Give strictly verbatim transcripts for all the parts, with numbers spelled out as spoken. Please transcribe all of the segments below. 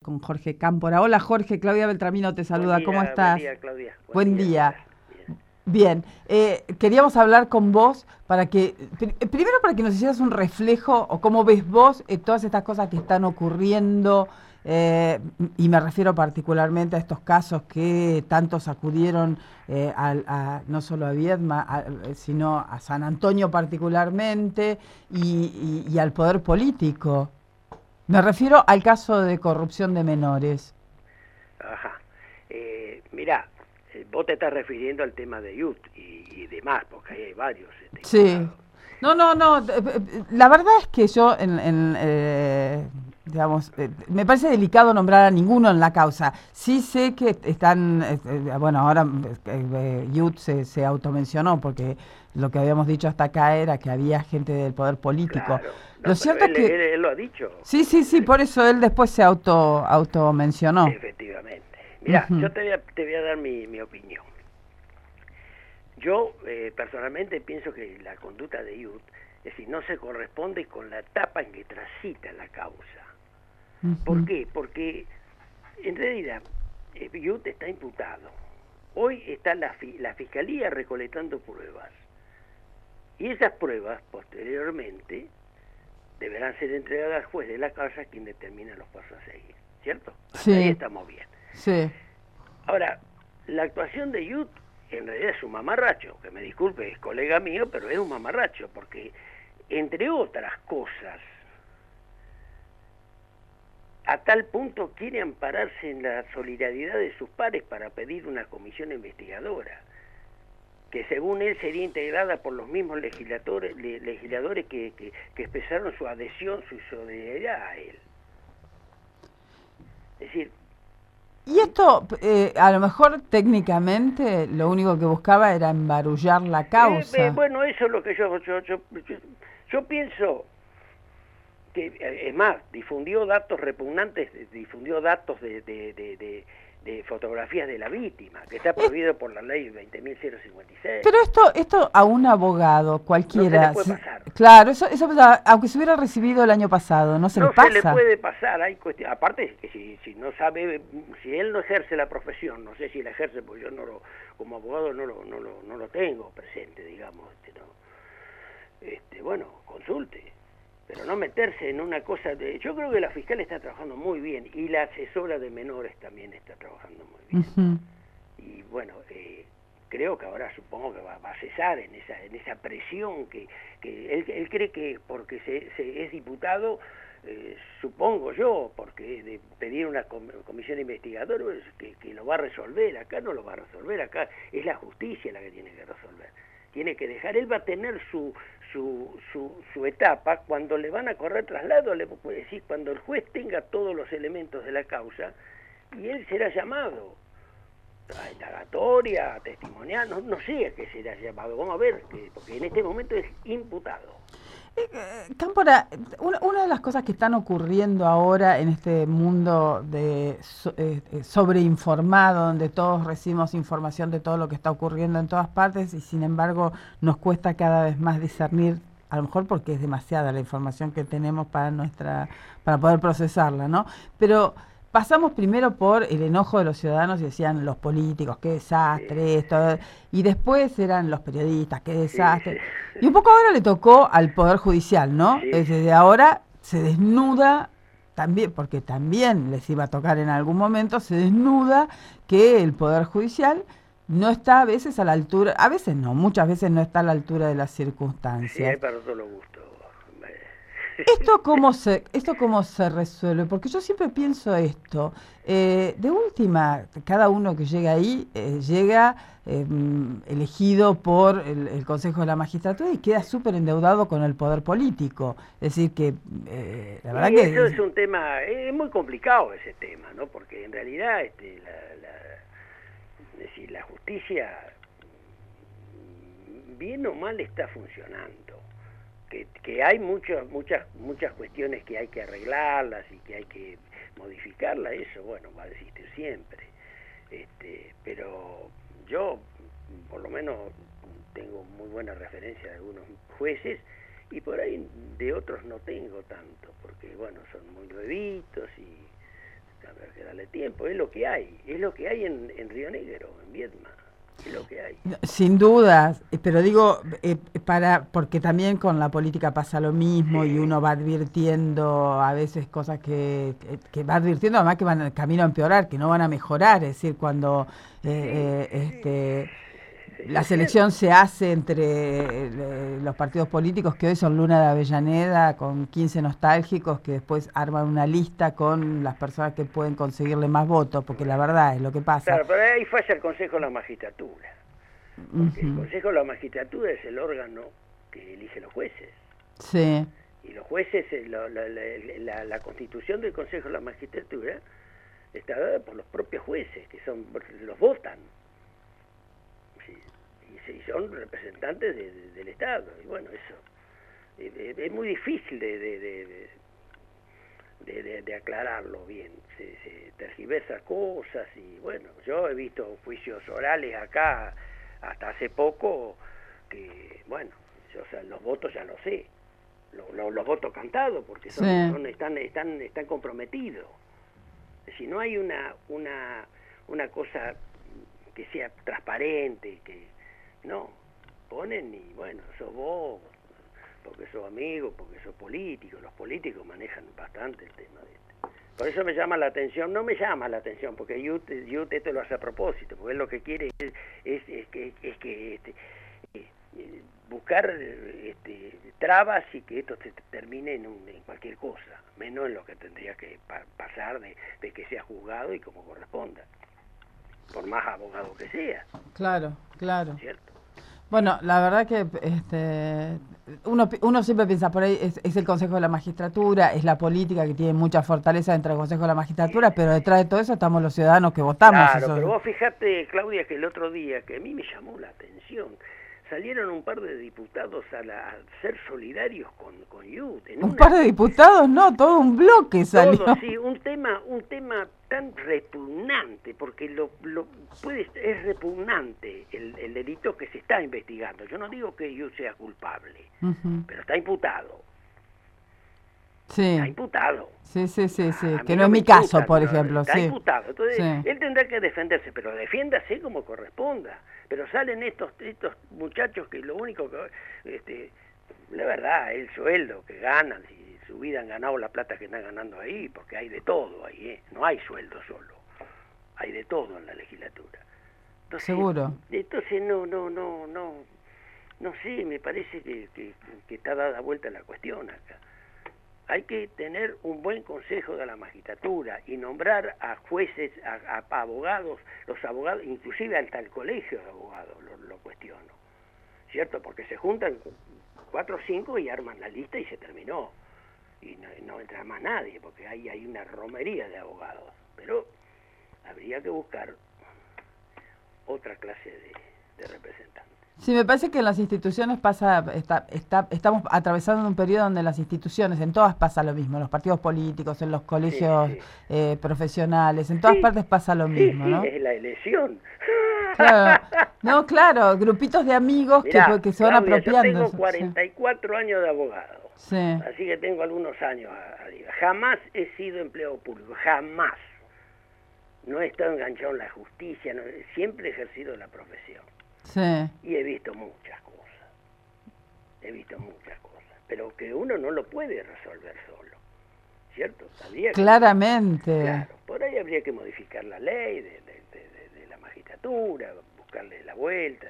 con Jorge Cámpora. Hola Jorge, Claudia Beltramino te saluda, Buen día, ¿cómo estás? Buen día, Claudia. Buen, Buen día. día. Bien. Bien, eh, queríamos hablar con vos para que, pr primero para que nos hicieras un reflejo o cómo ves vos eh, todas estas cosas que están ocurriendo, eh, y me refiero particularmente a estos casos que tanto sacudieron eh, al, a, no solo a Viedma, a, sino a San Antonio particularmente y, y, y al poder político. Me refiero al caso de corrupción de menores. Ajá. Eh, mirá, eh, vos te estás refiriendo al tema de Youth y, y demás, porque ahí hay varios este, Sí. imputados. No, no, no. La verdad es que yo, en, en eh, digamos, eh, me parece delicado nombrar a ninguno en la causa. Sí sé que están, eh, bueno, ahora eh, Youth se, se automencionó porque lo que habíamos dicho hasta acá era que había gente del poder político. Claro, Lo no, pero cierto es él, que, él, él lo ha dicho. sí, sí, sí, por eso él después se auto automencionó. Efectivamente. Mirá, Uh-huh. yo te voy a, te voy a dar mi, mi opinión. Yo eh, personalmente pienso que la conducta de Youth, es decir, no se corresponde con la etapa en que transita la causa. ¿Por Uh-huh. qué? Porque en realidad eh, Youth está imputado. Hoy está la, fi la Fiscalía recolectando pruebas. Y esas pruebas, posteriormente, deberán ser entregadas al juez de la causa, quien determina los pasos a seguir. ¿Cierto? Hasta ahí Sí, estamos bien. sí. Ahora, la actuación de Youth en realidad es un mamarracho, que me disculpe, es colega mío, pero es un mamarracho, porque, entre otras cosas, a tal punto quiere ampararse en la solidaridad de sus pares para pedir una comisión investigadora, que según él sería integrada por los mismos legisladores, legisladores que, que, que expresaron su adhesión, su solidaridad a él. Es decir... Y esto, eh, a lo mejor técnicamente, lo único que buscaba era embarullar la Eh, eh, causa. bueno, eso es lo que yo, yo, yo, yo, yo pienso... que es más, difundió datos repugnantes, difundió datos de, de, de, de, de fotografías de la víctima, que está prohibido por la ley veinte mil cincuenta y seis. Pero esto, esto a un abogado No se le cualquiera, puede si, pasar. claro, eso, eso, aunque se hubiera recibido el año pasado, no se le No se le pasa. puede pasar, hay cuestión, aparte que si, si no sabe, si él no ejerce la profesión, no sé si la ejerce, porque yo no lo, como abogado no lo, no lo, no lo tengo presente, digamos, este, no, este, bueno, consulte, pero no meterse en una cosa de... Yo creo que la fiscal está trabajando muy bien y la asesora de menores también está trabajando muy bien. Uh-huh. Y bueno, eh, creo que ahora supongo que va, va a cesar en esa en esa presión que, que él, él cree que porque se, se es diputado, eh, supongo yo, porque de pedir una com comisión investigadora que, que lo va a resolver. Acá no lo va a resolver, acá es la justicia la que tiene que resolver. Tiene que dejar, él va a tener su su, su, su etapa, cuando le van a correr traslado, le puede decir, cuando el juez tenga todos los elementos de la causa, y él será llamado a indagatoria, a testimonial, no, no sé a qué será llamado, vamos a ver, que, porque en este momento es imputado. Eh, Cámpora, una, una de las cosas que están ocurriendo ahora en este mundo de so, eh, sobreinformado, donde todos recibimos información de todo lo que está ocurriendo en todas partes y sin embargo nos cuesta cada vez más discernir, a lo mejor porque es demasiada la información que tenemos para nuestra, para poder procesarla, ¿no? Pero pasamos primero por el enojo de los ciudadanos y decían los políticos, qué Sí, desastre, esto, y después eran los periodistas, qué sí, desastre. sí, Y un poco ahora le tocó al Poder Judicial, ¿no? sí, Desde ahora se desnuda también, porque también les iba a tocar en algún momento, se desnuda que el Poder Judicial no está a veces a la altura, a veces no, muchas veces no está a la altura de las sí, hay circunstancias. para todos los gustos. ¿Esto cómo se, esto cómo se resuelve? Porque yo siempre pienso esto. Eh, de última, cada uno que llega ahí eh, llega eh, elegido por el, el Consejo de la Magistratura y queda súper endeudado con el poder político. Es decir, que eh, la verdad Y que... eso es un tema, es muy complicado ese tema, ¿no? Porque en realidad, este, la, la, es decir, la justicia, bien o mal, está funcionando. Que, que hay muchas muchas muchas cuestiones que hay que arreglarlas y que hay que modificarlas, eso bueno va a existir siempre, este, pero yo por lo menos tengo muy buena referencia de algunos jueces y por ahí de otros no tengo tanto, porque bueno, son muy nuevitos y a ver, darle tiempo, es lo que hay, es lo que hay en, en Río Negro, en Viedma. Es lo que hay. Sin dudas, pero digo, eh, para porque también con la política pasa lo mismo, sí. Y uno va advirtiendo a veces cosas que, que, que va advirtiendo además que van en el camino a empeorar, que no van a mejorar, es decir, cuando eh, eh, este la selección se hace entre eh, los partidos políticos que hoy son Luna de Avellaneda con quince nostálgicos que después arman una lista con las personas que pueden conseguirle más votos, porque la verdad es lo que pasa. Claro, pero ahí falla el Consejo de la Magistratura, porque uh-huh. el Consejo de la Magistratura es el órgano que elige los jueces. Sí. Y los jueces, la, la, la, la, la constitución del Consejo de la Magistratura está dada por los propios jueces, que son los votan. Y son representantes de, de, del Estado, y bueno, eso eh, es muy difícil de, de, de, de, de, de aclararlo bien, se, se tergiversa cosas, y bueno, yo he visto juicios orales acá hasta hace poco, que bueno, yo, o sea, los votos ya lo sé, lo, lo, los votos cantados, porque son, sí. son, están, están, están comprometidos, si no hay una, una, una cosa que sea transparente, que no, ponen y bueno, sos vos, porque sos amigo, porque sos político, los políticos manejan bastante el tema de este. Por eso me llama la atención, no me llama la atención, porque Yut, Yut esto lo hace a propósito, porque él lo que quiere es, es, es que, es que este, eh, buscar este, trabas y que esto se termine en, un, en cualquier cosa, menos en lo que tendría que pa pasar de, de que sea juzgado y como corresponda, por más abogado que sea. Claro, claro. ¿Cierto? Bueno, la verdad que este, uno, uno siempre piensa, por ahí es, es el Consejo de la Magistratura, es la política que tiene mucha fortaleza dentro del Consejo de la Magistratura, pero detrás de todo eso estamos los ciudadanos que votamos. Claro, eso. Pero vos fijate, Claudia, que el otro día, que a mí me llamó la atención, salieron un par de diputados a, la, a ser solidarios con, con Yut. Un una... par de diputados, no, todo un bloque salió. Todo, sí, un tema, un tema tan repugnante, porque lo, lo puede, es repugnante el, el delito que se está investigando. Yo no digo que Yut sea culpable, uh-huh. pero está imputado. Sí. Está imputado. Sí, sí, sí, sí. A que no es mi caso, imputa, por ejemplo. Está sí. imputado. Entonces, sí. él tendrá que defenderse, pero defiéndase como corresponda. Pero salen estos estos muchachos que lo único que... Este, la verdad, el sueldo que ganan, si su vida han ganado la plata que están ganando ahí, porque hay de todo ahí, ¿eh? No hay sueldo solo. Hay de todo en la legislatura. Entonces, seguro. Entonces, no, no, no, no... No sé, me parece que, que, que está dada vuelta la cuestión acá. Hay que tener un buen consejo de la magistratura y nombrar a jueces, a, a abogados, los abogados, inclusive hasta el colegio de abogados, lo, lo cuestiono, ¿cierto? Porque se juntan cuatro o cinco y arman la lista y se terminó. Y no, no entra más nadie, porque hay, hay una romería de abogados. Pero habría que buscar otra clase de, de representantes. Sí, me parece que en las instituciones pasa, está, está, estamos atravesando un periodo donde las instituciones, en todas pasa lo mismo, en los partidos políticos, en los colegios sí, sí. Eh, profesionales, en todas sí, partes pasa lo sí, mismo, sí, ¿no? Es la elección. Claro, no, claro, grupitos de amigos Mirá, que, que se van Claudia, apropiando. Yo tengo cuarenta y cuatro sí. años de abogado, sí. así que tengo algunos años arriba. Jamás he sido empleado público, jamás. No he estado enganchado en la justicia, no, siempre he ejercido la profesión. Sí. Y he visto muchas cosas, he visto muchas cosas, pero que uno no lo puede resolver solo, ¿cierto? Habría Claramente. Que, claro, por ahí habría que modificar la ley de, de, de, de la magistratura, buscarle la vuelta,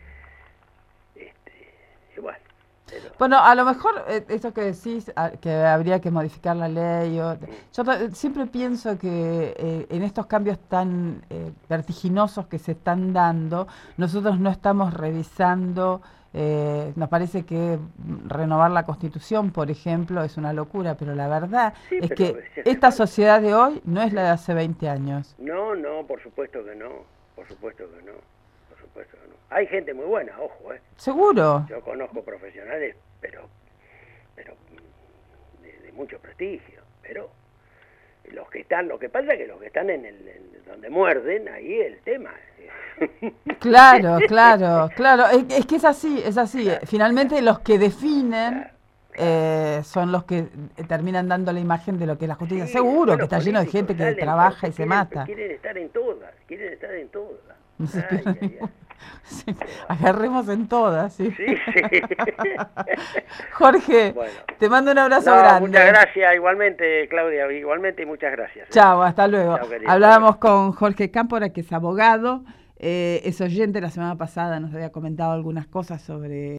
de, este, igual. Pero... Bueno, a lo mejor eh, eso que decís, a, que habría que modificar la ley, o, yo t- siempre pienso que eh, en estos cambios tan eh, vertiginosos que se están dando, nosotros no estamos revisando, eh, nos parece que renovar la Constitución, por ejemplo, es una locura, pero la verdad sí, es que esta sociedad de hoy no es la de hace veinte años. No, no, por supuesto que no, por supuesto que no. Supuesto que no. Hay gente muy buena, ojo, ¿eh? Seguro. Yo conozco profesionales, pero pero de, de mucho prestigio, pero los que están, lo que pasa es que los que están en el en donde muerden, ahí el tema. Claro, claro, claro, es, es que es así, es así. Claro, Finalmente claro. los que definen Claro. eh, son los que terminan dando la imagen de lo que es la justicia. Sí, Seguro bueno, que está lleno de gente que salen trabaja y se quieren, mata. Quieren estar en todas, quieren estar en todas. No se Ay, ay, ay. Sí, agarremos en todas, sí. Sí, sí. Jorge, Bueno. te mando un abrazo No, grande. muchas gracias, igualmente, Claudia, igualmente muchas gracias. Chao, hasta luego. Chao, querida. Hablábamos con Jorge Cámpora, que es abogado, eh, es oyente, la semana pasada nos había comentado algunas cosas sobre